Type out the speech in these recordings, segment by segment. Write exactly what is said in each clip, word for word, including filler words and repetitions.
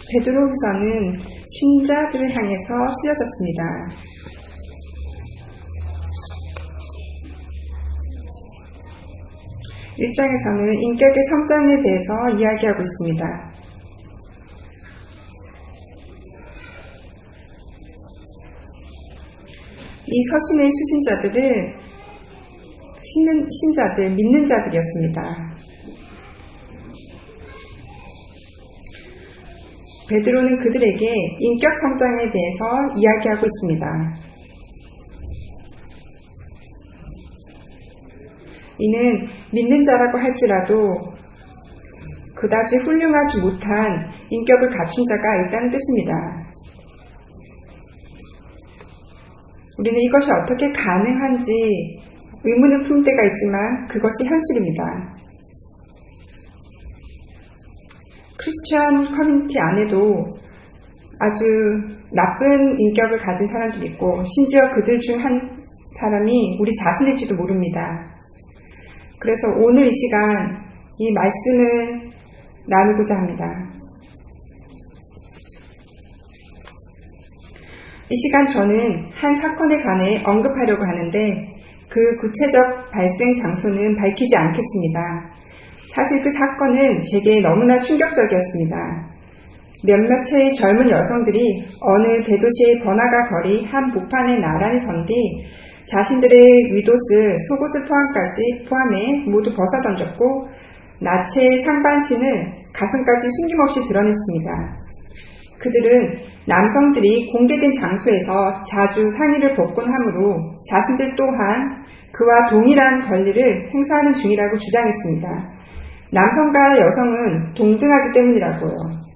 베드로후서는 신자들을 향해서 쓰여졌습니다. 일 장에서는 인격의 성장에 대해서 이야기하고 있습니다. 이 서신의 수신자들은 신는, 신자들, 믿는 자들이었습니다. 베드로는 그들에게 인격 성장에 대해서 이야기하고 있습니다. 이는 믿는 자라고 할지라도 그다지 훌륭하지 못한 인격을 갖춘 자가 있다는 뜻입니다. 우리는 이것이 어떻게 가능한지 의문을 품을 때가 있지만 그것이 현실입니다. 크리스천 커뮤니티 안에도 아주 나쁜 인격을 가진 사람들이 있고 심지어 그들 중 한 사람이 우리 자신일지도 모릅니다. 그래서 오늘 이 시간 이 말씀을 나누고자 합니다. 이 시간 저는 한 사건에 관해 언급하려고 하는데 그 구체적 발생 장소는 밝히지 않겠습니다. 사실 그 사건은 제게 너무나 충격적이었습니다. 몇몇의 젊은 여성들이 어느 대도시의 번화가 거리 한 복판에 나란히 선 뒤 자신들의 윗옷을, 속옷을 포함까지 포함해 모두 벗어던졌고 나체의 상반신을 가슴까지 숨김없이 드러냈습니다. 그들은 남성들이 공개된 장소에서 자주 상의를 벗곤 하므로 자신들 또한 그와 동일한 권리를 행사하는 중이라고 주장했습니다. 남성과 여성은 동등하기 때문이라고요.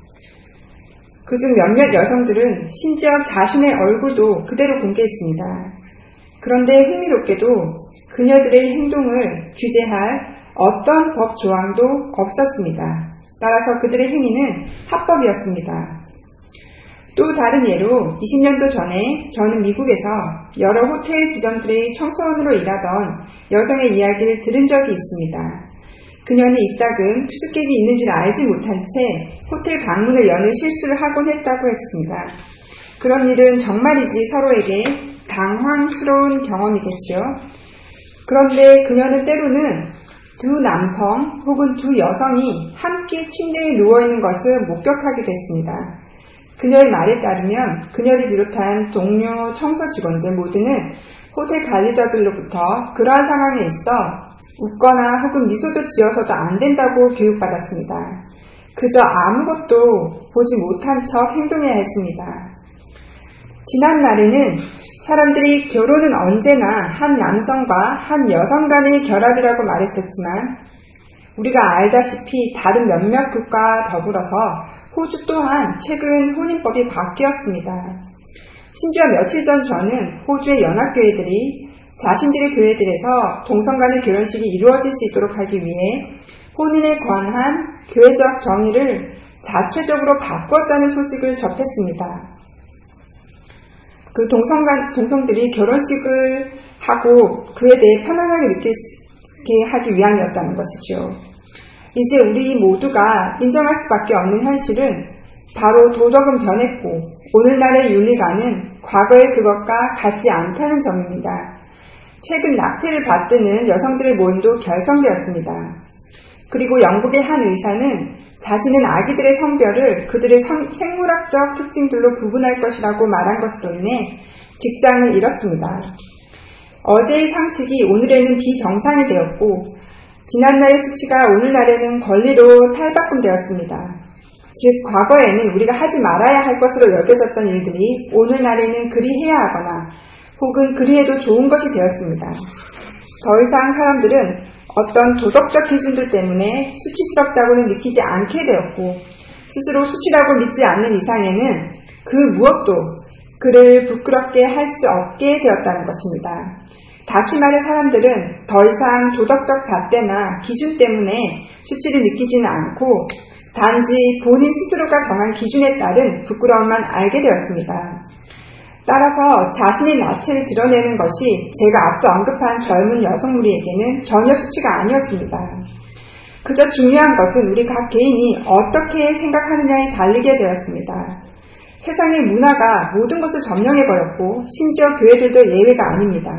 그중 몇몇 여성들은 심지어 자신의 얼굴도 그대로 공개했습니다. 그런데 흥미롭게도 그녀들의 행동을 규제할 어떤 법 조항도 없었습니다. 따라서 그들의 행위는 합법이었습니다. 또 다른 예로 이십 년도 전에 저는 미국에서 여러 호텔 지점들의 청소원으로 일하던 여성의 이야기를 들은 적이 있습니다. 그녀는 이따금 투숙객이 있는 줄 알지 못한 채 호텔 방문을 여는 실수를 하곤 했다고 했습니다. 그런 일은 정말이지 서로에게 당황스러운 경험이겠죠. 그런데 그녀는 때로는 두 남성 혹은 두 여성이 함께 침대에 누워있는 것을 목격하기도 했습니다. 그녀의 말에 따르면 그녀를 비롯한 동료 청소 직원들 모두는 호텔 관리자들로부터 그러한 상황에 있어 웃거나 혹은 미소도 지어서도 안 된다고 교육받았습니다. 그저 아무것도 보지 못한 척 행동해야 했습니다. 지난 날에는 사람들이 결혼은 언제나 한 남성과 한 여성 간의 결합이라고 말했었지만 우리가 알다시피 다른 몇몇 국가와 더불어서 호주 또한 최근 혼인법이 바뀌었습니다. 심지어 며칠 전 저는 호주의 연합교회들이 자신들의 교회들에서 동성 간의 결혼식이 이루어질 수 있도록 하기 위해 혼인에 관한 교회적 정의를 자체적으로 바꾸었다는 소식을 접했습니다. 그 동성간, 동성들이 결혼식을 하고 그에 대해 편안하게 느끼게 하기 위함이었다는 것이죠. 이제 우리 모두가 인정할 수밖에 없는 현실은 바로 도덕은 변했고 오늘날의 윤리관은 과거의 그것과 같지 않다는 점입니다. 최근 낙태를 받드는 여성들의 모임도 결성되었습니다. 그리고 영국의 한 의사는 자신은 아기들의 성별을 그들의 성, 생물학적 특징들로 구분할 것이라고 말한 것으로 인해 직장을 잃었습니다. 어제의 상식이 오늘에는 비정상이 되었고 지난날의 수치가 오늘날에는 권리로 탈바꿈되었습니다. 즉 과거에는 우리가 하지 말아야 할 것으로 여겨졌던 일들이 오늘날에는 그리 해야 하거나 혹은 그리해도 좋은 것이 되었습니다. 더 이상 사람들은 어떤 도덕적 기준들 때문에 수치스럽다고는 느끼지 않게 되었고 스스로 수치라고 믿지 않는 이상에는 그 무엇도 그를 부끄럽게 할 수 없게 되었다는 것입니다. 다시 말해 사람들은 더 이상 도덕적 잣대나 기준 때문에 수치를 느끼지는 않고 단지 본인 스스로가 정한 기준에 따른 부끄러움만 알게 되었습니다. 따라서 자신의 나체를 드러내는 것이 제가 앞서 언급한 젊은 여성 무리에게는 전혀 수치가 아니었습니다. 그저 중요한 것은 우리 각 개인이 어떻게 생각하느냐에 달리게 되었습니다. 세상의 문화가 모든 것을 점령해버렸고 심지어 교회들도 예외가 아닙니다.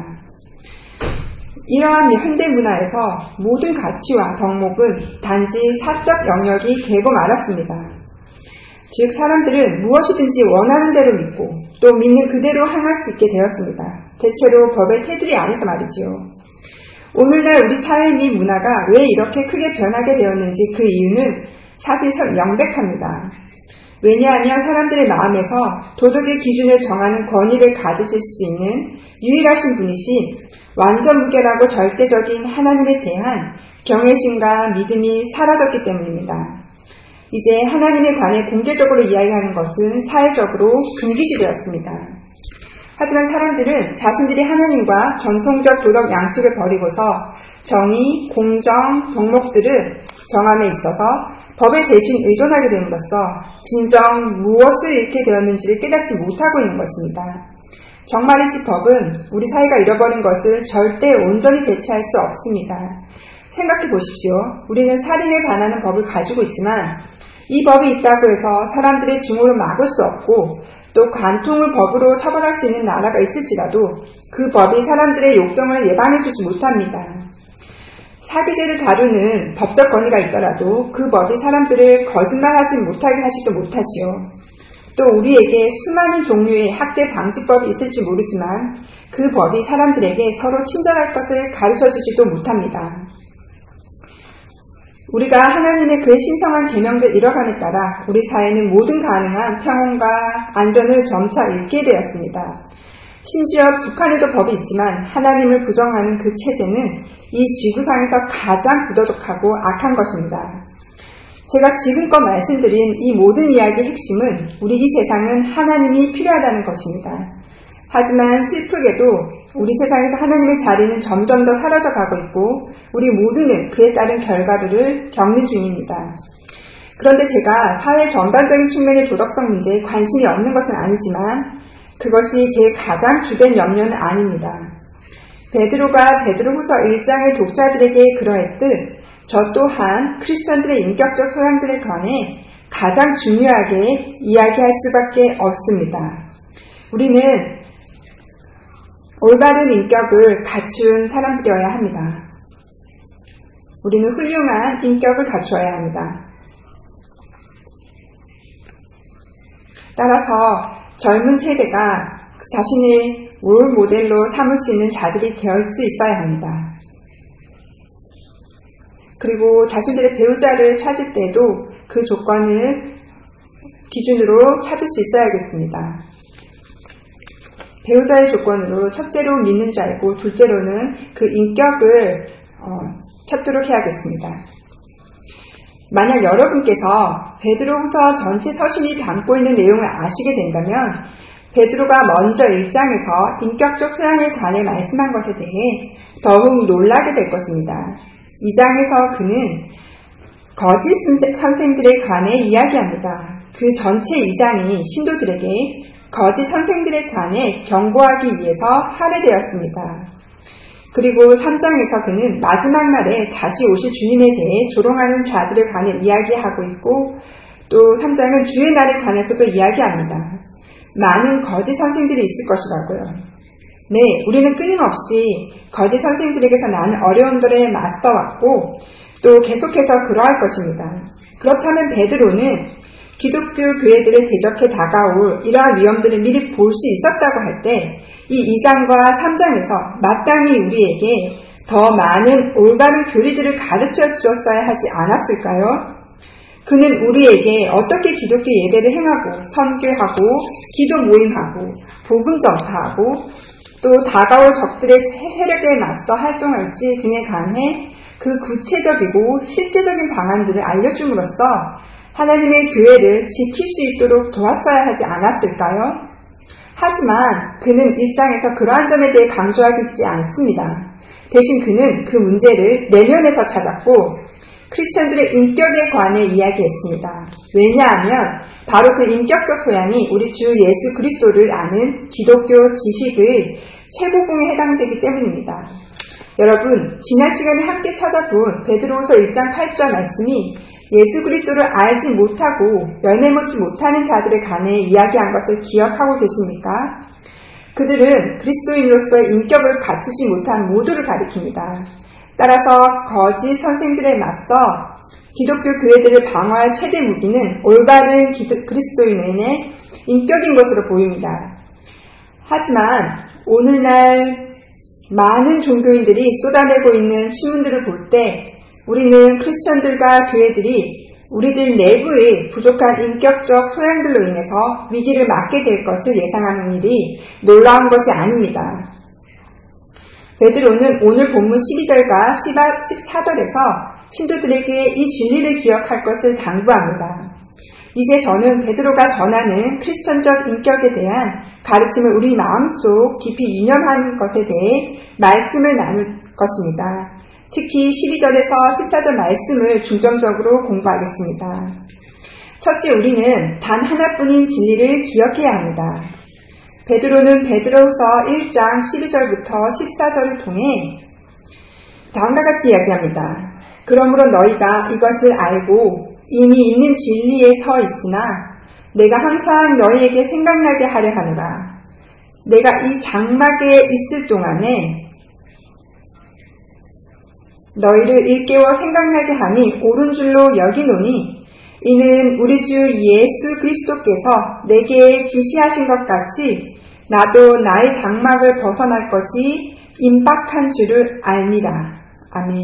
이러한 현대 문화에서 모든 가치와 덕목은 단지 사적 영역이 되고 말았습니다. 즉 사람들은 무엇이든지 원하는 대로 믿고 또 믿는 그대로 행할 수 있게 되었습니다. 대체로 법의 테두리 안에서 말이지요. 오늘날 우리 사회 및 문화가 왜 이렇게 크게 변하게 되었는지 그 이유는 사실 명백합니다. 왜냐하면 사람들의 마음에서 도덕의 기준을 정하는 권위를 가지실 수 있는 유일하신 분이신 완전 무결하고 절대적인 하나님에 대한 경외심과 믿음이 사라졌기 때문입니다. 이제 하나님에 관해 공개적으로 이야기하는 것은 사회적으로 금기시 되었습니다. 하지만 사람들은 자신들이 하나님과 전통적 도덕 양식을 버리고서 정의, 공정, 덕목들을 정함에 있어서 법에 대신 의존하게 됨으로써 진정 무엇을 잃게 되었는지를 깨닫지 못하고 있는 것입니다. 정말이지 법은 우리 사회가 잃어버린 것을 절대 온전히 대체할 수 없습니다. 생각해 보십시오. 우리는 살인에 관하는 법을 가지고 있지만 이 법이 있다고 해서 사람들의 증오를 막을 수 없고 또 관통을 법으로 처벌할 수 있는 나라가 있을지라도 그 법이 사람들의 욕정을 예방해주지 못합니다. 사기죄를 다루는 법적 권위가 있더라도 그 법이 사람들을 거짓말하지 못하게 하지도 못하지요. 또 우리에게 수많은 종류의 학대 방지법이 있을지 모르지만 그 법이 사람들에게 서로 친절할 것을 가르쳐주지도 못합니다. 우리가 하나님의 그의 신성한 계명들 잃어감에 따라 우리 사회는 모든 가능한 평온과 안전을 점차 잃게 되었습니다. 심지어 북한에도 법이 있지만 하나님을 부정하는 그 체제는 이 지구상에서 가장 부도덕하고 악한 것입니다. 제가 지금껏 말씀드린 이 모든 이야기의 핵심은 우리 이 세상은 하나님이 필요하다는 것입니다. 하지만 슬프게도 우리 세상에서 하나님의 자리는 점점 더 사라져가고 있고 우리 모두는 그에 따른 결과들을 겪는 중입니다. 그런데 제가 사회 전반적인 측면의 도덕성 문제에 관심이 없는 것은 아니지만 그것이 제 가장 주된 염려는 아닙니다. 베드로가 베드로후서 일 장의 독자들에게 그러했듯 저 또한 크리스천들의 인격적 소양들에 관해 가장 중요하게 이야기할 수밖에 없습니다. 우리는 올바른 인격을 갖춘 사람들이어야 합니다. 우리는 훌륭한 인격을 갖추어야 합니다. 따라서 젊은 세대가 자신의 롤 모델로 삼을 수 있는 자들이 될 수 있어야 합니다. 그리고 자신들의 배우자를 찾을 때도 그 조건을 기준으로 찾을 수 있어야겠습니다. 배우자의 조건으로 첫째로 믿는 줄 알고 둘째로는 그 인격을 어, 찾도록 해야겠습니다. 만약 여러분께서 베드로후서 전체 서신이 담고 있는 내용을 아시게 된다면 베드로가 먼저 일 장에서 인격적 소양에 관해 말씀한 것에 대해 더욱 놀라게 될 것입니다. 이 장에서 그는 거짓 선생들에 관해 이야기합니다. 그 전체 이 장이 신도들에게 거짓 선생들에 관해 경고하기 위해서 할애되었습니다. 그리고 삼 장에서 그는 마지막 날에 다시 오실 주님에 대해 조롱하는 자들에 관해 이야기하고 있고 또 삼 장은 주의 날에 관해서도 이야기합니다. 많은 거짓 선생들이 있을 것이라고요. 네, 우리는 끊임없이 거짓 선생들에게서 나는 어려움들에 맞서왔고 또 계속해서 그러할 것입니다. 그렇다면 베드로는 기독교 교회들을 대적해 다가올 이러한 위험들을 미리 볼 수 있었다고 할 때 이 이 장과 삼 장에서 마땅히 우리에게 더 많은 올바른 교리들을 가르쳐 주었어야 하지 않았을까요? 그는 우리에게 어떻게 기독교 예배를 행하고 선교하고 기도 모임하고 복음 전파하고 또 다가올 적들의 세력에 맞서 활동할지 등에 관해 그 구체적이고 실제적인 방안들을 알려줌으로써 하나님의 교회를 지킬 수 있도록 도왔어야 하지 않았을까요? 하지만 그는 일 장에서 그러한 점에 대해 강조하지 않습니다. 대신 그는 그 문제를 내면에서 찾았고 크리스천들의 인격에 관해 이야기했습니다. 왜냐하면 바로 그 인격적 소양이 우리 주 예수 그리스도를 아는 기독교 지식의 최고봉에 해당되기 때문입니다. 여러분, 지난 시간에 함께 찾아본 베드로후서 일 장 팔 절 말씀이 예수 그리스도를 알지 못하고 열매 맺지 못하는 자들에 관해 이야기한 것을 기억하고 계십니까? 그들은 그리스도인으로서의 인격을 갖추지 못한 모두를 가리킵니다. 따라서 거짓 선생들에 맞서 기독교 교회들을 방어할 최대 무기는 올바른 기도, 그리스도인의 인격인 것으로 보입니다. 하지만 오늘날 많은 종교인들이 쏟아내고 있는 신문들을 볼 때 우리는 크리스천들과 교회들이 우리들 내부의 부족한 인격적 소양들로 인해서 위기를 맞게 될 것을 예상하는 일이 놀라운 것이 아닙니다. 베드로는 오늘 본문 십이 절과 십사 절에서 신도들에게 이 진리를 기억할 것을 당부합니다. 이제 저는 베드로가 전하는 크리스천적 인격에 대한 가르침을 우리 마음속 깊이 유념하는 것에 대해 말씀을 나눌 것입니다. 특히 십이 절에서 십사 절 말씀을 중점적으로 공부하겠습니다. 첫째, 우리는 단 하나뿐인 진리를 기억해야 합니다. 베드로는 베드로후서 일 장 십이 절부터 십사 절을 통해 다음과 같이 이야기합니다. 그러므로 너희가 이것을 알고 이미 있는 진리에 서 있으나 내가 항상 너희에게 생각나게 하려 하노라. 내가 이 장막에 있을 동안에 너희를 일깨워 생각나게 하니 옳은 줄로 여기노니 이는 우리 주 예수 그리스도께서 내게 지시하신 것 같이 나도 나의 장막을 벗어날 것이 임박한 줄을 압니다. 아멘.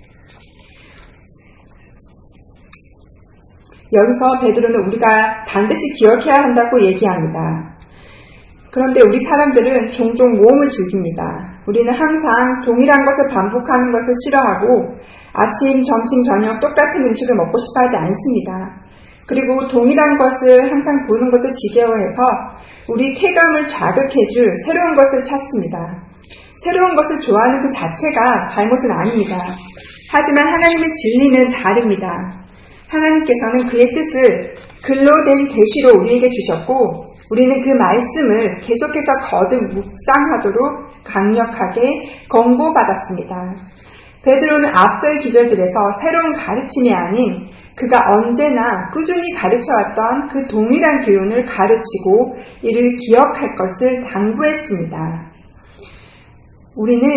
여기서 베드로는 우리가 반드시 기억해야 한다고 얘기합니다. 그런데 우리 사람들은 종종 모험을 즐깁니다. 우리는 항상 동일한 것을 반복하는 것을 싫어하고 아침, 점심, 저녁 똑같은 음식을 먹고 싶어 하지 않습니다. 그리고 동일한 것을 항상 보는 것을 지겨워해서 우리 쾌감을 자극해줄 새로운 것을 찾습니다. 새로운 것을 좋아하는 그 자체가 잘못은 아닙니다. 하지만 하나님의 진리는 다릅니다. 하나님께서는 그의 뜻을 글로 된 계시로 우리에게 주셨고 우리는 그 말씀을 계속해서 거듭 묵상하도록 강력하게 권고받았습니다. 베드로는 앞서의 기절들에서 새로운 가르침이 아닌 그가 언제나 꾸준히 가르쳐왔던 그 동일한 교훈을 가르치고 이를 기억할 것을 당부했습니다. 우리는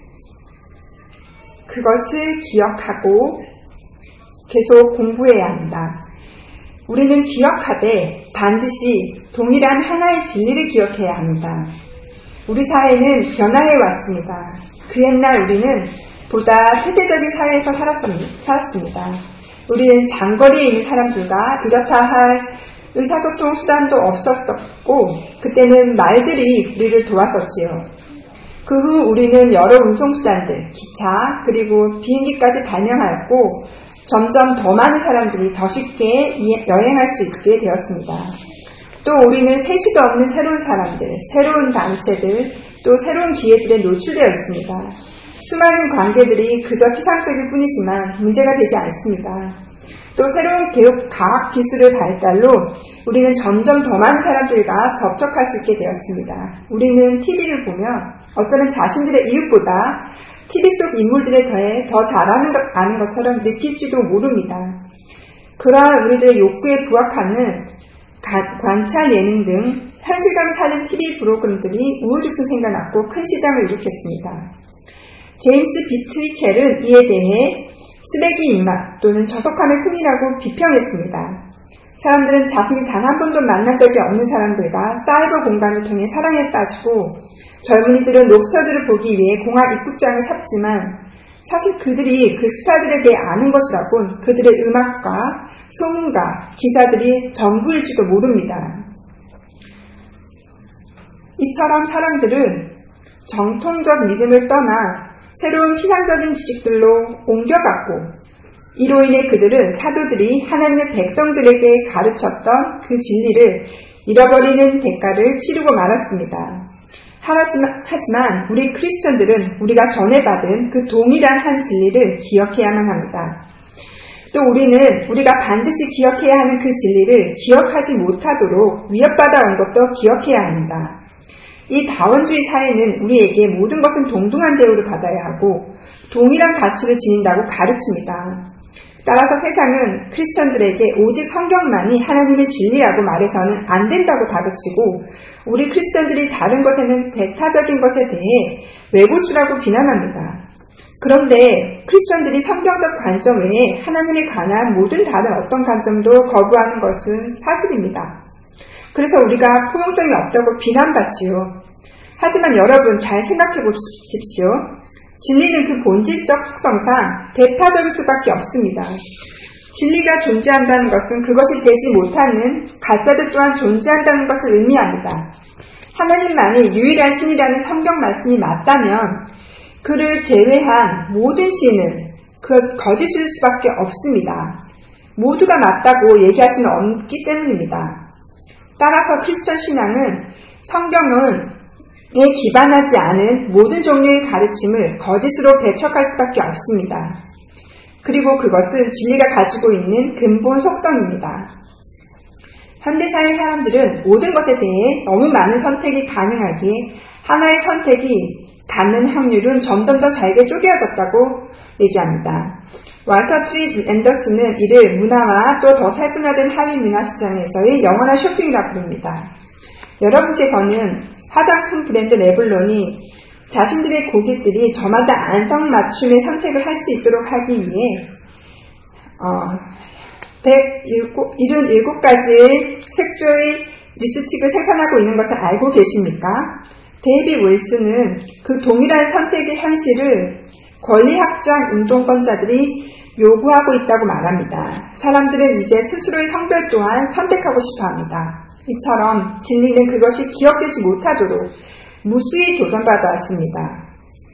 그것을 기억하고 계속 공부해야 합니다. 우리는 기억하되 반드시 동일한 하나의 진리를 기억해야 합니다. 우리 사회는 변화해 왔습니다. 그 옛날 우리는 보다 세대적인 사회에서 살았습니다. 우리는 장거리에 있는 사람들과 이렇다 할 의사소통 수단도 없었었고 그때는 말들이 우리를 도왔었지요. 그 후 우리는 여러 운송수단들, 기차 그리고 비행기까지 발명하였고 점점 더 많은 사람들이 더 쉽게 여행할 수 있게 되었습니다. 또 우리는 세시도 없는 새로운 사람들, 새로운 단체들, 또 새로운 기회들에 노출되어 있습니다. 수많은 관계들이 그저 피상적일 뿐이지만 문제가 되지 않습니다. 또 새로운 교육, 과학 기술의 발달로 우리는 점점 더 많은 사람들과 접촉할 수 있게 되었습니다. 우리는 티비를 보면 어쩌면 자신들의 이웃보다 티비 속 인물들에 대해 더 잘 아는, 것, 아는 것처럼 느낄지도 모릅니다. 그러한 우리들의 욕구에 부합하는 가, 관찰 예능 등 현실감을 살린 티비 프로그램들이 우후죽순 생겨났고 큰 시장을 일으켰습니다. 제임스 비트위첼은 이에 대해 쓰레기 입맛 또는 저속함의 승리라고 비평했습니다. 사람들은 자신이 단 한 번도 만난 적이 없는 사람들과 사이버 공간을 통해 사랑에 빠지고 젊은이들은 록스타들을 보기 위해 공항 입국장을 찾지만 사실 그들이 그 스타들에 대해 아는 것이라곤 그들의 음악과 소문과 기사들이 전부일지도 모릅니다. 이처럼 사람들은 정통적 믿음을 떠나 새로운 피상적인 지식들로 옮겨갔고 이로 인해 그들은 사도들이 하나님의 백성들에게 가르쳤던 그 진리를 잃어버리는 대가를 치르고 말았습니다. 하지만 우리 크리스천들은 우리가 전해받은 그 동일한 한 진리를 기억해야만 합니다. 또 우리는 우리가 반드시 기억해야 하는 그 진리를 기억하지 못하도록 위협받아 온 것도 기억해야 합니다. 이 다원주의 사회는 우리에게 모든 것은 동등한 대우를 받아야 하고 동일한 가치를 지닌다고 가르칩니다. 따라서 세상은 크리스천들에게 오직 성경만이 하나님의 진리라고 말해서는 안 된다고 가르치고 우리 크리스천들이 다른 것에는 배타적인 것에 대해 외고수라고 비난합니다. 그런데 크리스천들이 성경적 관점 외에 하나님에 관한 모든 다른 어떤 관점도 거부하는 것은 사실입니다. 그래서 우리가 포용성이 없다고 비난받지요. 하지만 여러분 잘 생각해 보십시오. 진리는 그 본질적 속성상 배타적일 수밖에 없습니다. 진리가 존재한다는 것은 그것이 되지 못하는 가짜들 또한 존재한다는 것을 의미합니다. 하나님만이 유일한 신이라는 성경 말씀이 맞다면 그를 제외한 모든 신은 그 거짓일 수밖에 없습니다. 모두가 맞다고 얘기할 수는 없기 때문입니다. 따라서 크리스천 신앙은 성경은 에 기반하지 않은 모든 종류의 가르침을 거짓으로 배척할 수밖에 없습니다. 그리고 그것은 진리가 가지고 있는 근본 속성입니다. 현대사회 사람들은 모든 것에 대해 너무 많은 선택이 가능하기에 하나의 선택이 닿는 확률은 점점 더 잘게 쪼개어졌다고 얘기합니다. walter 트리 앤더슨은 이를 문화와 또 더 세분화된 하위 문화 시장에서의 영원한 쇼핑이라고 부릅니다. 여러분께서는 화장품 브랜드 레블론이 자신들의 고객들이 저마다 안성맞춤의 선택을 할 수 있도록 하기 위해 어, 백칠십칠 가지의 색조의 립스틱을 생산하고 있는 것을 알고 계십니까? 데이비 윌슨은 그 동일한 선택의 현실을 권리확장 운동권자들이 요구하고 있다고 말합니다. 사람들은 이제 스스로의 성별 또한 선택하고 싶어합니다. 이처럼 진리는 그것이 기억되지 못하도록 무수히 도전받아왔습니다.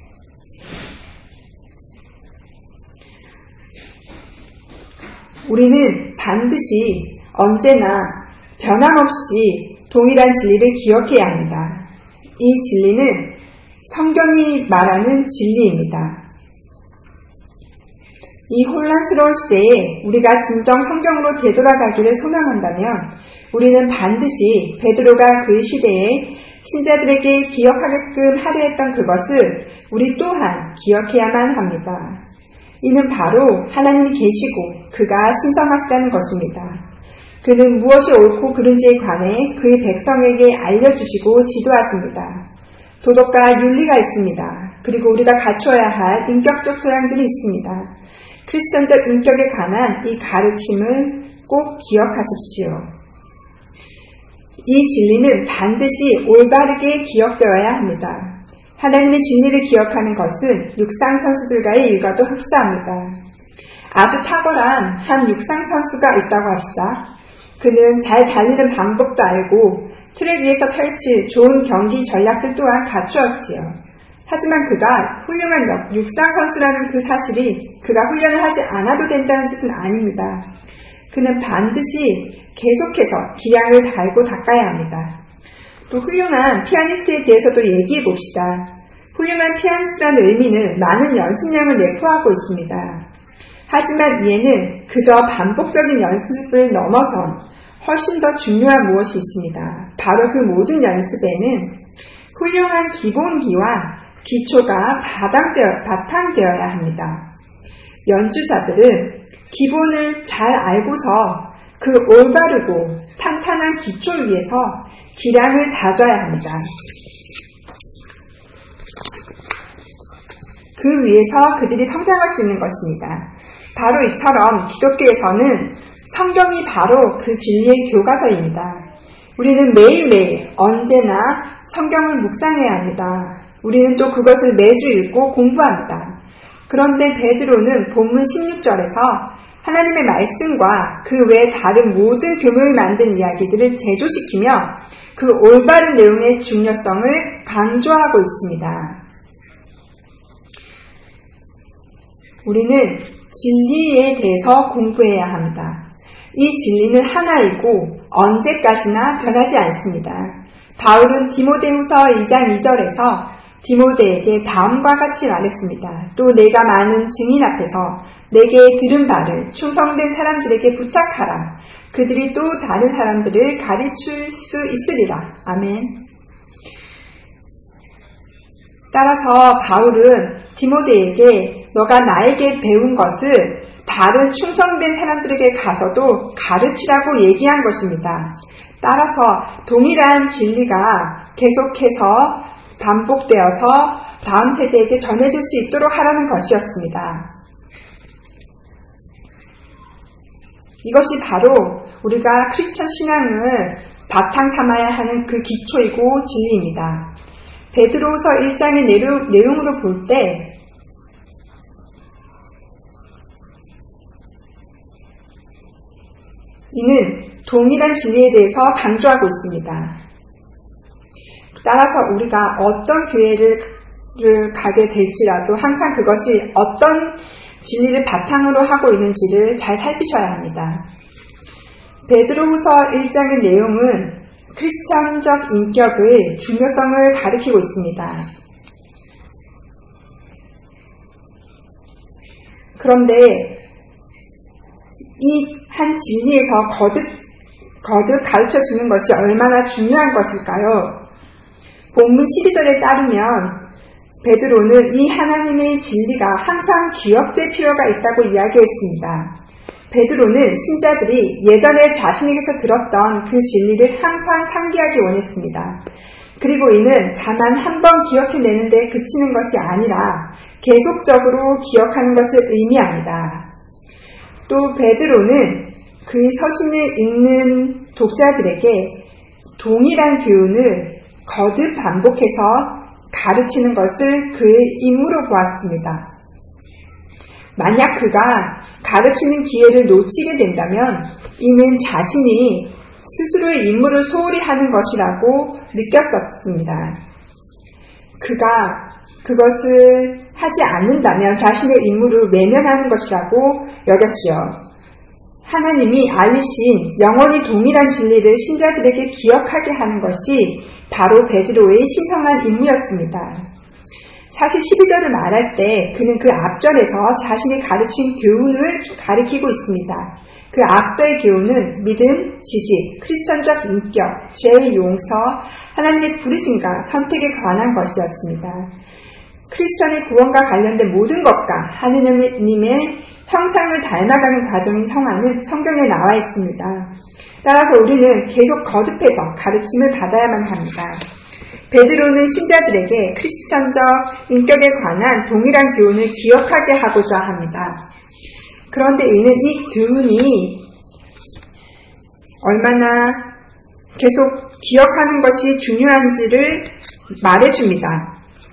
우리는 반드시 언제나 변함없이 동일한 진리를 기억해야 합니다. 이 진리는 성경이 말하는 진리입니다. 이 혼란스러운 시대에 우리가 진정 성경으로 되돌아가기를 소망한다면 우리는 반드시 베드로가 그 시대에 신자들에게 기억하게끔 하려 했던 그것을 우리 또한 기억해야만 합니다. 이는 바로 하나님이 계시고 그가 신성하시다는 것입니다. 그는 무엇이 옳고 그른지에 관해 그의 백성에게 알려주시고 지도하십니다. 도덕과 윤리가 있습니다. 그리고 우리가 갖춰야 할 인격적 소양들이 있습니다. 크리스천적 인격에 관한 이 가르침을 꼭 기억하십시오. 이 진리는 반드시 올바르게 기억되어야 합니다. 하나님의 진리를 기억하는 것은 육상 선수들과의 일과도 흡사합니다. 아주 탁월한 한 육상 선수가 있다고 합시다. 그는 잘 달리는 방법도 알고 트랙 위에서 펼칠 좋은 경기 전략들 또한 갖추었지요. 하지만 그가 훌륭한 육상 선수라는 그 사실이 그가 훈련을 하지 않아도 된다는 뜻은 아닙니다. 그는 반드시 계속해서 기량을 달고 닦아야 합니다. 또 훌륭한 피아니스트에 대해서도 얘기해 봅시다. 훌륭한 피아니스트라는 의미는 많은 연습량을 내포하고 있습니다. 하지만 이에는 그저 반복적인 연습을 넘어선 훨씬 더 중요한 무엇이 있습니다. 바로 그 모든 연습에는 훌륭한 기본기와 기초가 바탕되어, 바탕되어야 합니다. 연주자들은 기본을 잘 알고서 그 올바르고 탄탄한 기초 위에서 기량을 다져야 합니다. 그 위에서 그들이 성장할 수 있는 것입니다. 바로 이처럼 기독교에서는 성경이 바로 그 진리의 교과서입니다. 우리는 매일매일 언제나 성경을 묵상해야 합니다. 우리는 또 그것을 매주 읽고 공부합니다. 그런데 베드로는 본문 십육 절에서 하나님의 말씀과 그 외 다른 모든 교묘히 만든 이야기들을 제조시키며 그 올바른 내용의 중요성을 강조하고 있습니다. 우리는 진리에 대해서 공부해야 합니다. 이 진리는 하나이고 언제까지나 변하지 않습니다. 바울은 디모데후서 일 장 이 절에서 디모데에게 다음과 같이 말했습니다. 또 내가 많은 증인 앞에서 내게 들은 바를 충성된 사람들에게 부탁하라. 그들이 또 다른 사람들을 가르칠 수 있으리라. 아멘. 따라서 바울은 디모데에게 너가 나에게 배운 것을 다른 충성된 사람들에게 가서도 가르치라고 얘기한 것입니다. 따라서 동일한 진리가 계속해서 반복되어서 다음 세대에게 전해질 수 있도록 하라는 것이었습니다. 이것이 바로 우리가 크리스천 신앙을 바탕 삼아야 하는 그 기초이고 진리입니다. 베드로후서 일 장의 내용, 내용으로 볼 때 이는 동일한 진리에 대해서 강조하고 있습니다. 따라서 우리가 어떤 교회를 가게 될지라도 항상 그것이 어떤 진리를 바탕으로 하고 있는지를 잘 살피셔야 합니다. 베드로후서 일 장의 내용은 크리스천적 인격의 중요성을 가리키고 있습니다. 그런데 이 한 진리에서 거듭, 거듭 가르쳐 주는 것이 얼마나 중요한 것일까요? 본문 십이 절에 따르면 베드로는 이 하나님의 진리가 항상 기억될 필요가 있다고 이야기했습니다. 베드로는 신자들이 예전에 자신에게서 들었던 그 진리를 항상 상기하기 원했습니다. 그리고 이는 다만 한 번 기억해내는데 그치는 것이 아니라 계속적으로 기억하는 것을 의미합니다. 또 베드로는 그 서신을 읽는 독자들에게 동일한 교훈을 거듭 반복해서 가르치는 것을 그의 임무로 보았습니다. 만약 그가 가르치는 기회를 놓치게 된다면 이는 자신이 스스로의 임무를 소홀히 하는 것이라고 느꼈었습니다. 그가 그것을 하지 않는다면 자신의 임무를 외면하는 것이라고 여겼지요. 하나님이 알리신 영원히 동일한 진리를 신자들에게 기억하게 하는 것이 바로 베드로의 신성한 임무였습니다. 사실 십이 절을 말할 때 그는 그 앞절에서 자신이 가르친 교훈을 가리키고 있습니다. 그 앞서의 교훈은 믿음, 지식, 크리스천적 인격, 죄의 용서, 하나님의 부르심과 선택에 관한 것이었습니다. 크리스천의 구원과 관련된 모든 것과 하느님의 형상을 닮아가는 과정인 성화는 성경에 나와 있습니다. 따라서 우리는 계속 거듭해서 가르침을 받아야만 합니다. 베드로는 신자들에게 크리스천적 인격에 관한 동일한 교훈을 기억하게 하고자 합니다. 그런데 이는 이 교훈이 얼마나 계속 기억하는 것이 중요한지를 말해줍니다.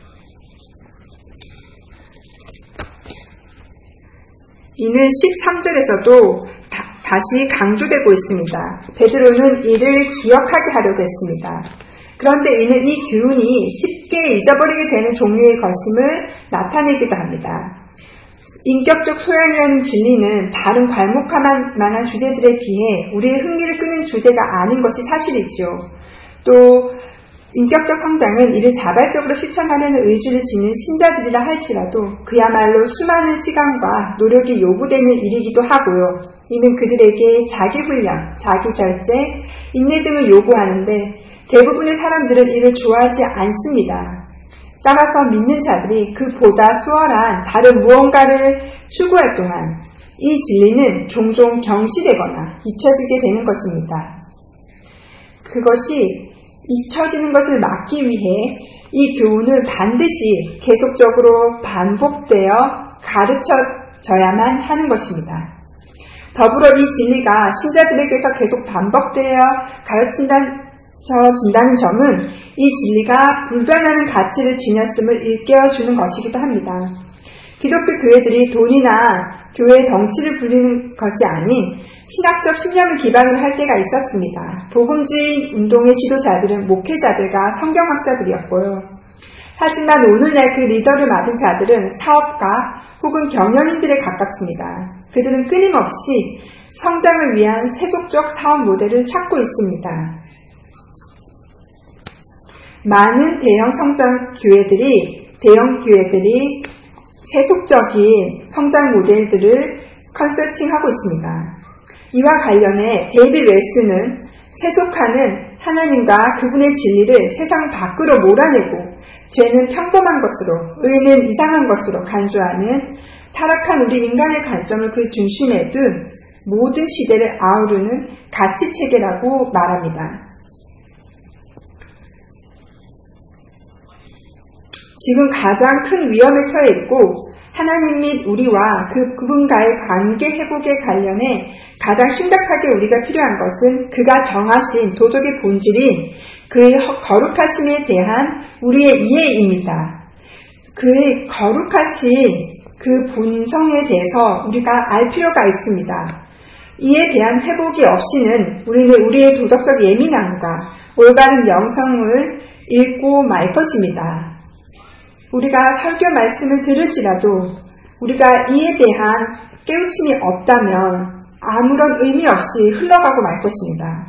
이는 십삼 절에서도 다, 다시 강조되고 있습니다. 베드로는 이를 기억하게 하려고 했습니다. 그런데 이는 이 교훈이 쉽게 잊어버리게 되는 종류의 것임을 나타내기도 합니다. 인격적 소양이라는 진리는 다른 괄목할 만한 주제들에 비해 우리의 흥미를 끄는 주제가 아닌 것이 사실이지요. 또 인격적 성장은 이를 자발적으로 실천하려는 의지를 지닌 신자들이라 할지라도 그야말로 수많은 시간과 노력이 요구되는 일이기도 하고요. 이는 그들에게 자기 훈련, 자기 절제, 인내 등을 요구하는데 대부분의 사람들은 이를 좋아하지 않습니다. 따라서 믿는 자들이 그보다 수월한 다른 무언가를 추구할 동안 이 진리는 종종 경시되거나 잊혀지게 되는 것입니다. 그것이 잊혀지는 것을 막기 위해 이 교훈은 반드시 계속적으로 반복되어 가르쳐져야만 하는 것입니다. 더불어 이 진리가 신자들에게서 계속 반복되어 가르친다는 진다는 점은 이 진리가 불변하는 가치를 지녔음을 일깨워주는 것이기도 합니다. 기독교 교회들이 돈이나 교회의 덩치를 불리는 것이 아닌 신학적 신념을 기반으로 할 때가 있었습니다. 복음주의 운동의 지도자들은 목회자들과 성경학자들이었고요. 하지만 오늘날 그 리더를 맡은 자들은 사업가 혹은 경영인들에 가깝습니다. 그들은 끊임없이 성장을 위한 세속적 사업 모델을 찾고 있습니다. 많은 대형 성장 교회들이, 대형 교회들이 세속적인 성장 모델들을 컨설팅하고 있습니다. 이와 관련해 데이빗 웰스는 세속화는 하나님과 그분의 진리를 세상 밖으로 몰아내고 죄는 평범한 것으로, 의는 이상한 것으로 간주하는 타락한 우리 인간의 관점을 그 중심에 둔 모든 시대를 아우르는 가치체계라고 말합니다. 지금 가장 큰 위험에 처해 있고 하나님 및 우리와 그 그분과의 관계 회복에 관련해 가장 심각하게 우리가 필요한 것은 그가 정하신 도덕의 본질인 그의 거룩하심에 대한 우리의 이해입니다. 그의 거룩하신 그 본성에 대해서 우리가 알 필요가 있습니다. 이에 대한 회복이 없이는 우리는 우리의 도덕적 예민함과 올바른 영성을 잃고 말 것입니다. 우리가 설교 말씀을 들을지라도 우리가 이에 대한 깨우침이 없다면 아무런 의미 없이 흘러가고 말 것입니다.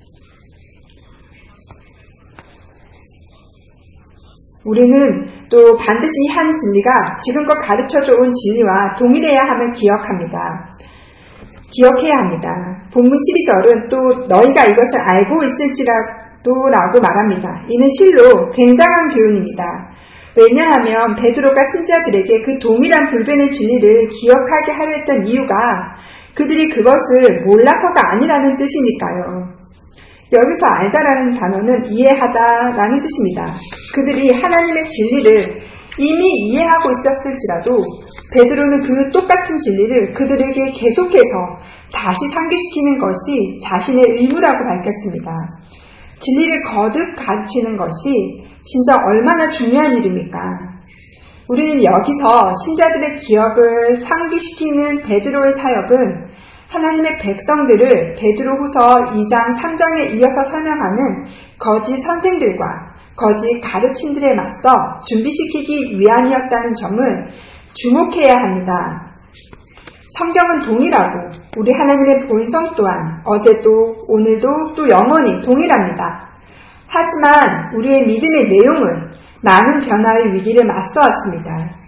우리는 또 반드시 한 진리가 지금껏 가르쳐져 온 진리와 동일해야 함을 기억합니다. 기억해야 합니다. 본문 십이 절은 또 너희가 이것을 알고 있을지라도 라고 말합니다. 이는 실로 굉장한 교훈입니다. 왜냐하면 베드로가 신자들에게 그 동일한 불변의 진리를 기억하게 하려 했던 이유가 그들이 그것을 몰라서가 아니라는 뜻이니까요. 여기서 알다라는 단어는 이해하다라는 뜻입니다. 그들이 하나님의 진리를 이미 이해하고 있었을지라도 베드로는 그 똑같은 진리를 그들에게 계속해서 다시 상기시키는 것이 자신의 의무라고 밝혔습니다. 진리를 거듭 가르치는 것이 진짜 얼마나 중요한 일입니까? 우리는 여기서 신자들의 기억을 상기시키는 베드로의 사역은 하나님의 백성들을 베드로후서 이 장 삼 장에 이어서 설명하는 거짓 선생들과 거짓 가르침들에 맞서 준비시키기 위함이었다는 점을 주목해야 합니다. 성경은 동일하고 우리 하나님의 본성 또한 어제도 오늘도 또 영원히 동일합니다. 하지만 우리의 믿음의 내용은 많은 변화의 위기를 맞서왔습니다.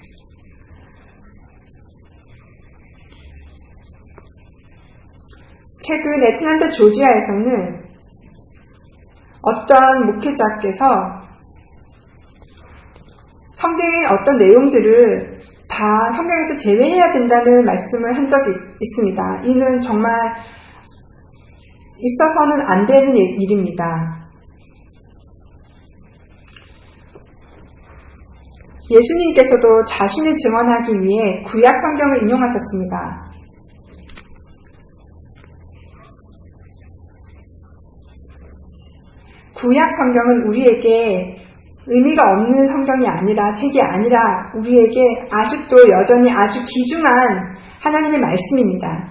최근 애틀랜타 조지아에서는 어떤 목회자께서 성경의 어떤 내용들을 다 성경에서 제외해야 된다는 말씀을 한 적이 있습니다. 이는 정말 있어서는 안 되는 일입니다. 예수님께서도 자신을 증언하기 위해 구약 성경을 인용하셨습니다. 구약 성경은 우리에게 의미가 없는 성경이 아니라 책이 아니라 우리에게 아직도 여전히 아주 귀중한 하나님의 말씀입니다.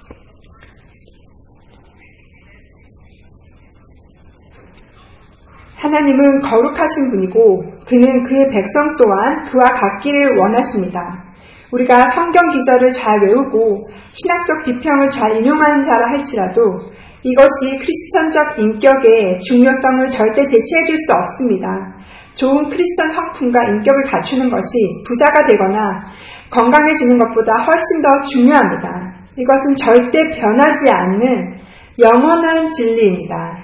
하나님은 거룩하신 분이고 그는 그의 백성 또한 그와 같기를 원하십니다. 우리가 성경 기절을 잘 외우고 신학적 비평을 잘 인용하는 자라 할지라도 이것이 크리스천적 인격의 중요성을 절대 대체해줄 수 없습니다. 좋은 크리스천 성품과 인격을 갖추는 것이 부자가 되거나 건강해지는 것보다 훨씬 더 중요합니다. 이것은 절대 변하지 않는 영원한 진리입니다.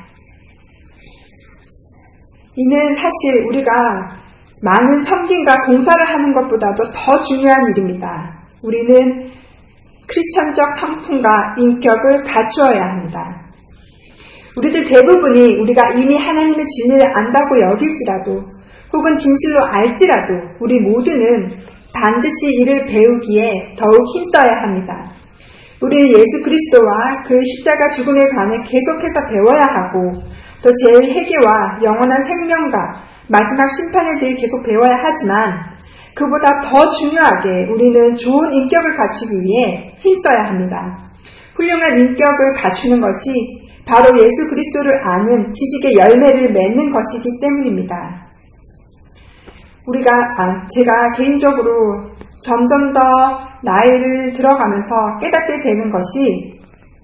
이는 사실 우리가 많은 섬김과 공사를 하는 것보다도 더 중요한 일입니다. 우리는 크리스천적 성품과 인격을 갖추어야 합니다. 우리들 대부분이 우리가 이미 하나님의 진리를 안다고 여길지라도 혹은 진실로 알지라도 우리 모두는 반드시 이를 배우기에 더욱 힘써야 합니다. 우리는 예수 그리스도와 그 십자가 죽음에 관해 계속해서 배워야 하고 또 죄의 회개와 영원한 생명과 마지막 심판에 대해 계속 배워야 하지만 그보다 더 중요하게 우리는 좋은 인격을 갖추기 위해 힘써야 합니다. 훌륭한 인격을 갖추는 것이 바로 예수 그리스도를 아는 지식의 열매를 맺는 것이기 때문입니다. 우리가, 아, 제가 개인적으로 점점 더 나이를 들어가면서 깨닫게 되는 것이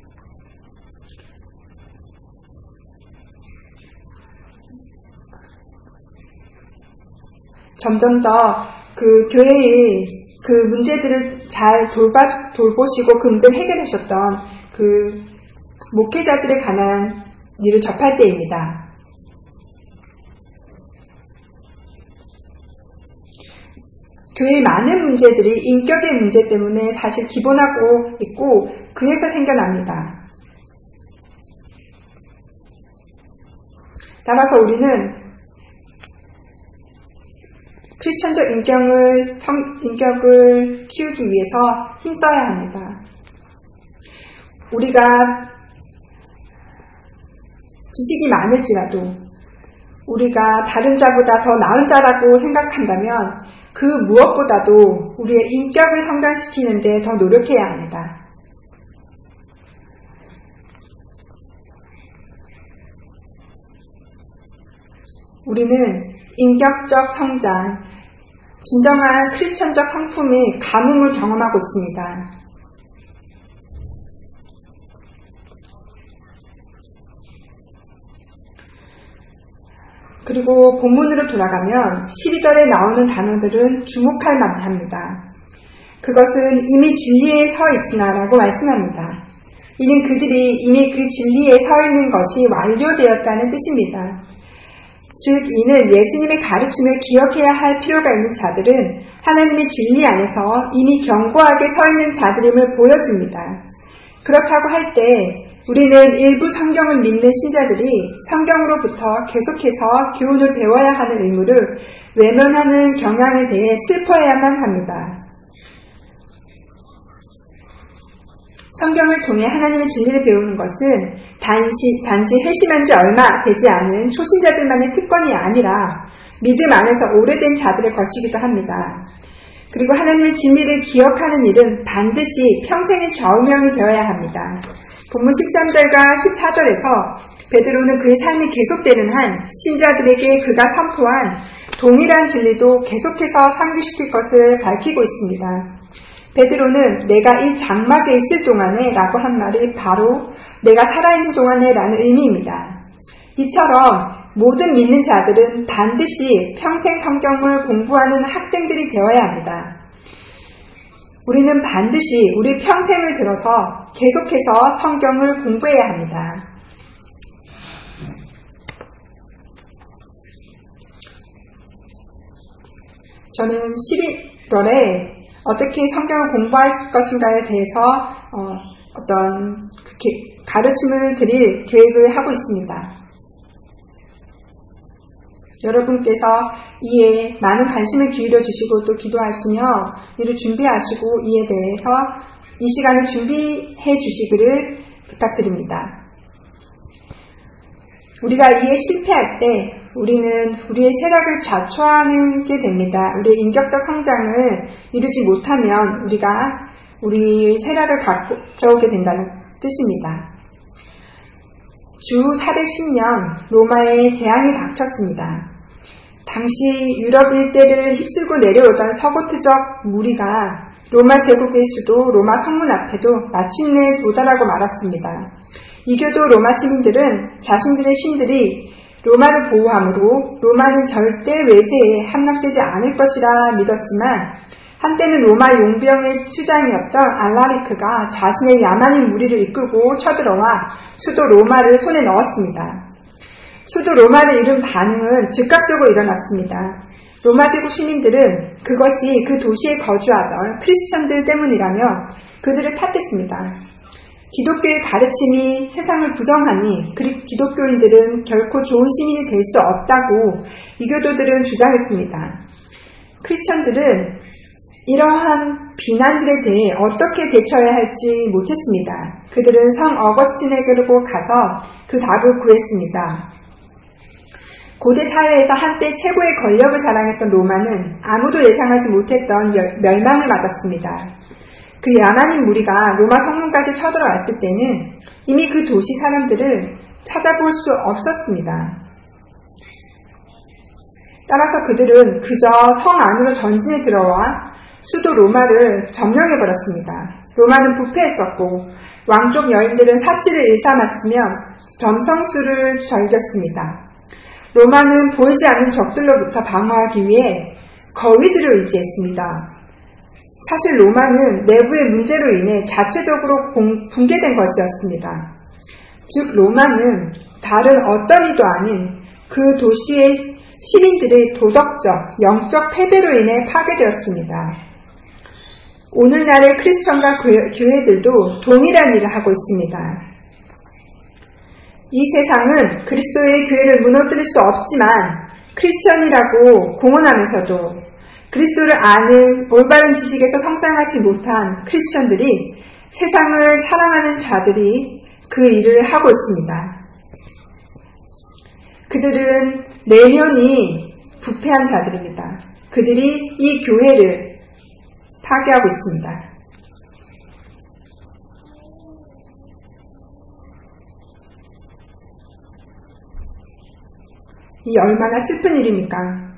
점점 더 그 교회의 그 문제들을 잘 돌봐, 돌보시고 그 문제를 해결하셨던 그 목회자들에 관한 일을 접할 때입니다. 교회의 많은 문제들이 인격의 문제 때문에 사실 기본하고 있고 그에서 생겨납니다. 따라서 우리는 크리스천적 인격을, 성, 인격을 키우기 위해서 힘써야 합니다. 우리가 지식이 많을지라도 우리가 다른 자보다 더 나은 자라고 생각한다면 그 무엇보다도 우리의 인격을 성장시키는 데 더 노력해야 합니다. 우리는 인격적 성장, 진정한 크리스천적 성품의 가뭄을 경험하고 있습니다. 그리고 본문으로 돌아가면 십이 절에 나오는 단어들은 주목할 만합니다. 그것은 이미 진리에 서 있으나 라고 말씀합니다. 이는 그들이 이미 그 진리에 서 있는 것이 완료되었다는 뜻입니다. 즉 이는 예수님의 가르침을 기억해야 할 필요가 있는 자들은 하나님의 진리 안에서 이미 견고하게 서 있는 자들임을 보여줍니다. 그렇다고 할 때 우리는 일부 성경을 믿는 신자들이 성경으로부터 계속해서 교훈을 배워야 하는 의무를 외면하는 경향에 대해 슬퍼해야만 합니다. 성경을 통해 하나님의 진리를 배우는 것은 단지, 단지 회심한 지 얼마 되지 않은 초신자들만의 특권이 아니라 믿음 안에서 오래된 자들의 것이기도 합니다. 그리고 하나님의 진리를 기억하는 일은 반드시 평생의 좌우명이 되어야 합니다. 본문 십삼 절과 십사 절에서 베드로는 그의 삶이 계속되는 한 신자들에게 그가 선포한 동일한 진리도 계속해서 상기시킬 것을 밝히고 있습니다. 베드로는 내가 이 장막에 있을 동안에 라고 한 말이 바로 내가 살아있는 동안에 라는 의미입니다. 이처럼 모든 믿는 자들은 반드시 평생 성경을 공부하는 학생들이 되어야 합니다. 우리는 반드시 우리 평생을 들어서 계속해서 성경을 공부해야 합니다. 저는 십일월에 어떻게 성경을 공부할 것인가에 대해서 어, 어떤 가르침을 드릴 계획을 하고 있습니다. 여러분께서 이에 많은 관심을 기울여 주시고 또 기도하시며 이를 준비하시고 이에 대해서 이 시간을 준비해 주시기를 부탁드립니다. 우리가 이에 실패할 때 우리는 우리의 세력을 좌초하는 게 됩니다. 우리의 인격적 성장을 이루지 못하면 우리가 우리의 세력을 가져오게 된다는 뜻입니다. 주 사백십 년 로마에 재앙이 닥쳤습니다. 당시 유럽 일대를 휩쓸고 내려오던 서고트적 무리가 로마 제국의 수도 로마 성문 앞에도 마침내 도달하고 말았습니다. 이교도 로마 시민들은 자신들의 신들이 로마를 보호함으로 로마는 절대 외세에 함락되지 않을 것이라 믿었지만 한때는 로마 용병의 수장이었던 알라리크가 자신의 야만인 무리를 이끌고 쳐들어와 수도 로마를 손에 넣었습니다. 수도 로마를 잃은 반응은 즉각적으로 일어났습니다. 로마 제국 시민들은 그것이 그 도시에 거주하던 크리스천들 때문이라며 그들을 탓했습니다. 기독교의 가르침이 세상을 부정하니 기독교인들은 결코 좋은 시민이 될 수 없다고 이교도들은 주장했습니다. 크리스천들은 이러한 비난들에 대해 어떻게 대처해야 할지 못했습니다. 그들은 성 어거스틴에게로 가서 그 답을 구했습니다. 고대 사회에서 한때 최고의 권력을 자랑했던 로마는 아무도 예상하지 못했던 멸망을 맞았습니다. 그 야만인 무리가 로마 성문까지 쳐들어왔을 때는 이미 그 도시 사람들을 찾아볼 수 없었습니다. 따라서 그들은 그저 성 안으로 전진해 들어와 수도 로마를 점령해버렸습니다. 로마는 부패했었고 왕족 여인들은 사치를 일삼았으며 점성술을 즐겼습니다. 로마는 보이지 않는 적들로부터 방어하기 위해 거위들을 의지했습니다. 사실 로마는 내부의 문제로 인해 자체적으로 공, 붕괴된 것이었습니다. 즉 로마는 다른 어떤 이도 아닌 그 도시의 시민들의 도덕적, 영적 패배로 인해 파괴되었습니다. 오늘날의 크리스천과 교회들도 동일한 일을 하고 있습니다. 이 세상은 그리스도의 교회를 무너뜨릴 수 없지만 크리스천이라고 공언하면서도 그리스도를 아는 올바른 지식에서 성장하지 못한 크리스천들이 세상을 사랑하는 자들이 그 일을 하고 있습니다. 그들은 내면이 부패한 자들입니다. 그들이 이 교회를 파괴하고 있습니다. 이 얼마나 슬픈 일입니까?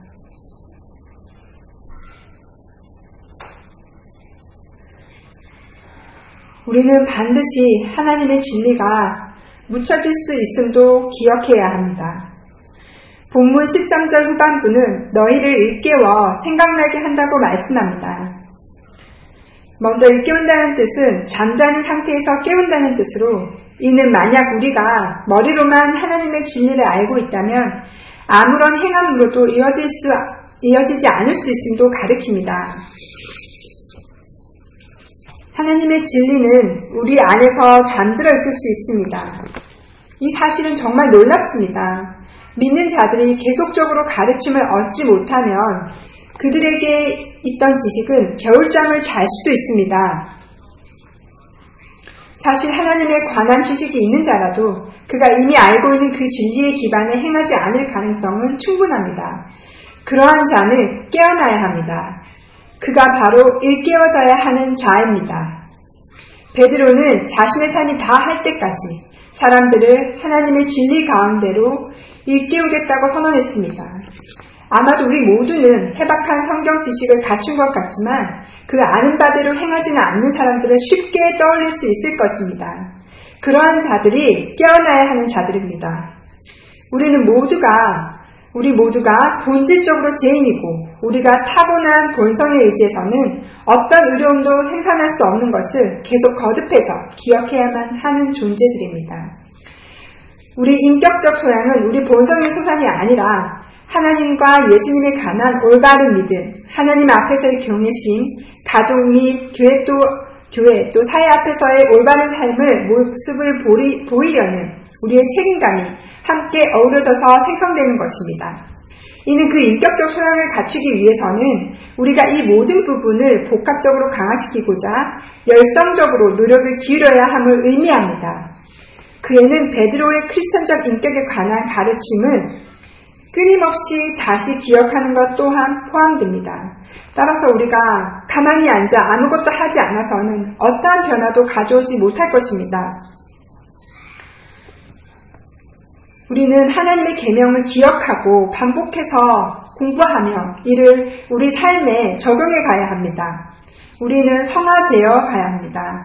우리는 반드시 하나님의 진리가 묻혀질 수 있음도 기억해야 합니다. 본문 십삼 절 후반부는 너희를 일깨워 생각나게 한다고 말씀합니다. 먼저 일깨운다는 뜻은 잠자는 상태에서 깨운다는 뜻으로, 이는 만약 우리가 머리로만 하나님의 진리를 알고 있다면 아무런 행함으로도 이어질 수, 이어지지 않을 수 있음도 가리킵니다. 하나님의 진리는 우리 안에서 잠들어 있을 수 있습니다. 이 사실은 정말 놀랍습니다. 믿는 자들이 계속적으로 가르침을 얻지 못하면 그들에게 있던 지식은 겨울잠을 잘 수도 있습니다. 사실 하나님에 관한 지식이 있는 자라도 그가 이미 알고 있는 그 진리의 기반에 행하지 않을 가능성은 충분합니다. 그러한 자는 깨어나야 합니다. 그가 바로 일깨워져야 하는 자입니다. 베드로는 자신의 삶이 다 할 때까지 사람들을 하나님의 진리 가운데로 일깨우겠다고 선언했습니다. 아마도 우리 모두는 해박한 성경 지식을 갖춘 것 같지만 그 아는 바대로 행하지는 않는 사람들을 쉽게 떠올릴 수 있을 것입니다. 그러한 자들이 깨어나야 하는 자들입니다. 우리는 모두가 우리 모두가 본질적으로 죄인이고 우리가 타고난 본성에 의지해서는 어떤 의로움도 생산할 수 없는 것을 계속 거듭해서 기억해야만 하는 존재들입니다. 우리 인격적 소양은 우리 본성의 소산이 아니라 하나님과 예수님에 관한 올바른 믿음, 하나님 앞에서의 경외심, 가족 및 교회 또, 교회 또 사회 앞에서의 올바른 삶을 모습을 보리, 보이려는 우리의 책임감이 함께 어우러져서 생성되는 것입니다. 이는 그 인격적 소양을 갖추기 위해서는 우리가 이 모든 부분을 복합적으로 강화시키고자 열성적으로 노력을 기울여야 함을 의미합니다. 그에는 베드로의 크리스천적 인격에 관한 가르침은 끊임없이 다시 기억하는 것 또한 포함됩니다. 따라서 우리가 가만히 앉아 아무것도 하지 않아서는 어떠한 변화도 가져오지 못할 것입니다. 우리는 하나님의 계명을 기억하고 반복해서 공부하며 이를 우리 삶에 적용해 가야 합니다. 우리는 성화되어 가야 합니다.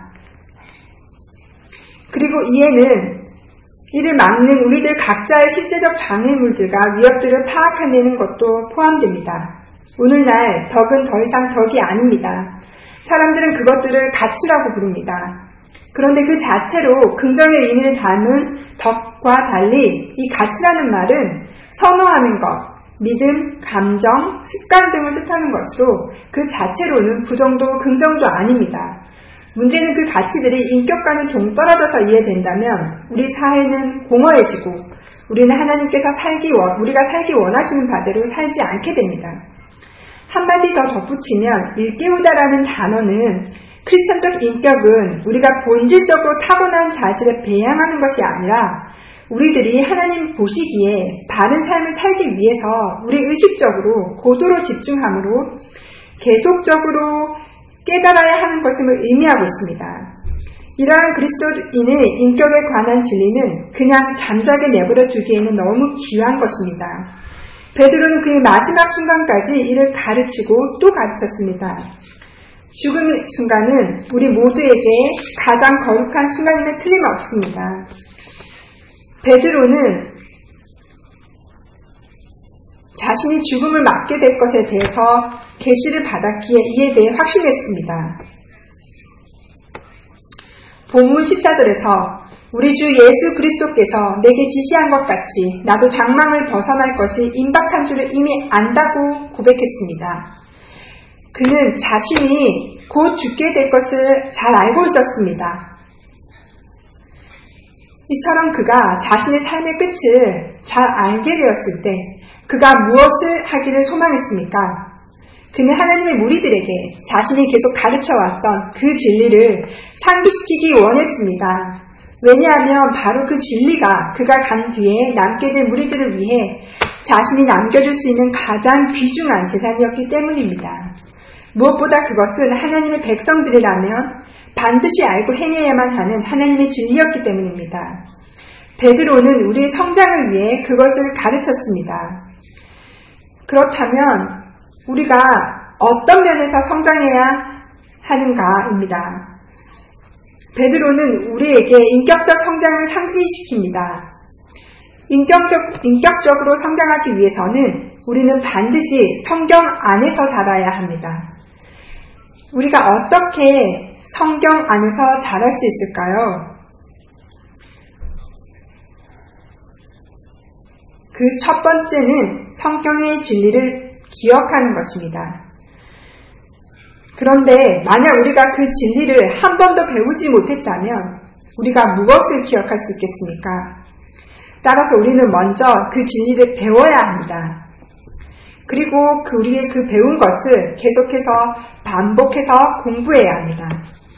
그리고 이에는 이를 막는 우리들 각자의 실제적 장애물들과 위협들을 파악해내는 것도 포함됩니다. 오늘날 덕은 더 이상 덕이 아닙니다. 사람들은 그것들을 가치라고 부릅니다. 그런데 그 자체로 긍정의 의미를 담은 덕과 달리 이 가치라는 말은 선호하는 것, 믿음, 감정, 습관 등을 뜻하는 것으로 그 자체로는 부정도 긍정도 아닙니다. 문제는 그 가치들이 인격과는 동떨어져서 이해된다면 우리 사회는 공허해지고 우리는 하나님께서 살기 원, 우리가 살기 원하시는 바대로 살지 않게 됩니다. 한마디 더 덧붙이면 일깨우다라는 단어는 크리스천적 인격은 우리가 본질적으로 타고난 자질에 배양하는 것이 아니라 우리들이 하나님 보시기에 바른 삶을 살기 위해서 우리 의식적으로 고도로 집중함으로 계속적으로 깨달아야 하는 것임을 의미하고 있습니다. 이러한 그리스도인의 인격에 관한 진리는 그냥 잠자게 내버려 두기에는 너무 귀한 것입니다. 베드로는 그의 마지막 순간까지 이를 가르치고 또 가르쳤습니다. 죽음의 순간은 우리 모두에게 가장 거룩한 순간임에 틀림없습니다. 베드로는 자신이 죽음을 맞게 될 것에 대해서 계시를 받았기에 이에 대해 확신했습니다. 본문 십사 절에서 우리 주 예수 그리스도께서 내게 지시한 것 같이 나도 장막을 벗어날 것이 임박한 줄을 이미 안다고 고백했습니다. 그는 자신이 곧 죽게 될 것을 잘 알고 있었습니다. 이처럼 그가 자신의 삶의 끝을 잘 알게 되었을 때 그가 무엇을 하기를 소망했습니까? 그는 하나님의 무리들에게 자신이 계속 가르쳐왔던 그 진리를 상기시키기 원했습니다. 왜냐하면 바로 그 진리가 그가 간 뒤에 남게 될 무리들을 위해 자신이 남겨줄 수 있는 가장 귀중한 재산이었기 때문입니다. 무엇보다 그것은 하나님의 백성들이라면 반드시 알고 행해야만 하는 하나님의 진리였기 때문입니다. 베드로는 우리의 성장을 위해 그것을 가르쳤습니다. 그렇다면 우리가 어떤 면에서 성장해야 하는가입니다. 베드로는 우리에게 인격적 성장을 상기시킵니다. 인격적, 인격적으로 성장하기 위해서는 우리는 반드시 성경 안에서 살아야 합니다. 우리가 어떻게 성경 안에서 자랄 수 있을까요? 그 첫 번째는 성경의 진리를 기억하는 것입니다. 그런데 만약 우리가 그 진리를 한 번도 배우지 못했다면 우리가 무엇을 기억할 수 있겠습니까? 따라서 우리는 먼저 그 진리를 배워야 합니다. 그리고 그 우리의 그 배운 것을 계속해서 반복해서 공부해야 합니다.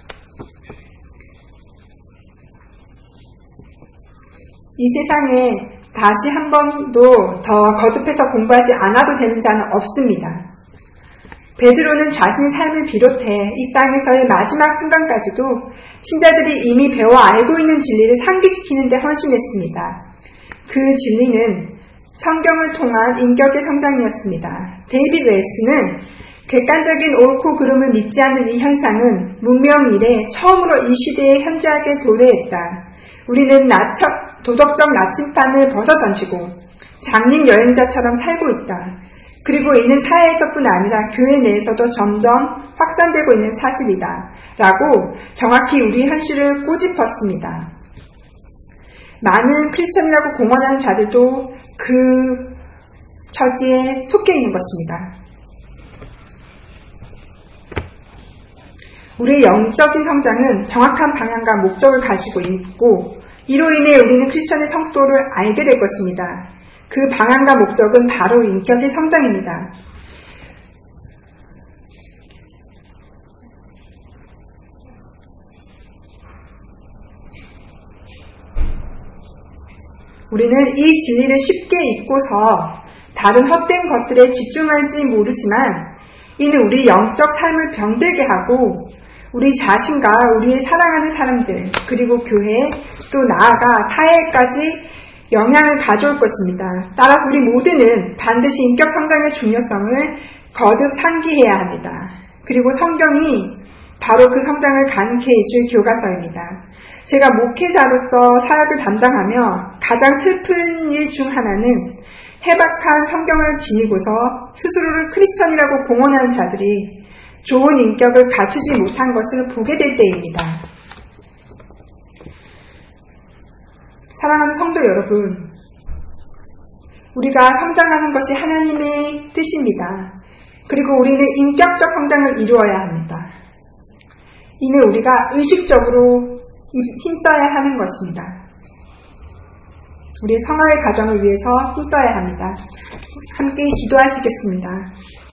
이 세상에 다시 한 번도 더 거듭해서 공부하지 않아도 되는 자는 없습니다. 베드로는 자신의 삶을 비롯해 이 땅에서의 마지막 순간까지도 신자들이 이미 배워 알고 있는 진리를 상기시키는 데 헌신했습니다. 그 진리는 성경을 통한 인격의 성장이었습니다. 데이빗 웰스는 객관적인 옳고 그름을 믿지 않는 이 현상은 문명 이래 처음으로 이 시대에 현저하게 도래했다. 우리는 나처, 도덕적 나침판을 벗어던지고 장림 여행자처럼 살고 있다. 그리고 이는 사회에서뿐 아니라 교회 내에서도 점점 확산되고 있는 사실이다. 라고 정확히 우리 현실을 꼬집었습니다. 많은 크리스천이라고 공언하는 자들도 그 처지에 속해 있는 것입니다. 우리의 영적인 성장은 정확한 방향과 목적을 가지고 있고 이로 인해 우리는 크리스천의 성도를 알게 될 것입니다. 그 방향과 목적은 바로 인격의 성장입니다. 우리는 이 진리를 쉽게 잊고서 다른 헛된 것들에 집중할지 모르지만 이는 우리 영적 삶을 병들게 하고 우리 자신과 우리의 사랑하는 사람들 그리고 교회 또 나아가 사회까지 영향을 가져올 것입니다. 따라서 우리 모두는 반드시 인격 성장의 중요성을 거듭 상기해야 합니다. 그리고 성경이 바로 그 성장을 가능케 해줄 교과서입니다. 제가 목회자로서 사역을 담당하며 가장 슬픈 일 중 하나는 해박한 성경을 지니고서 스스로를 크리스천이라고 공언하는 자들이 좋은 인격을 갖추지 못한 것을 보게 될 때입니다. 사랑하는 성도 여러분, 우리가 성장하는 것이 하나님의 뜻입니다. 그리고 우리는 인격적 성장을 이루어야 합니다. 이는 우리가 의식적으로 힘써야 하는 것입니다. 우리의 성화의 과정을 위해서 힘써야 합니다. 함께 기도하시겠습니다.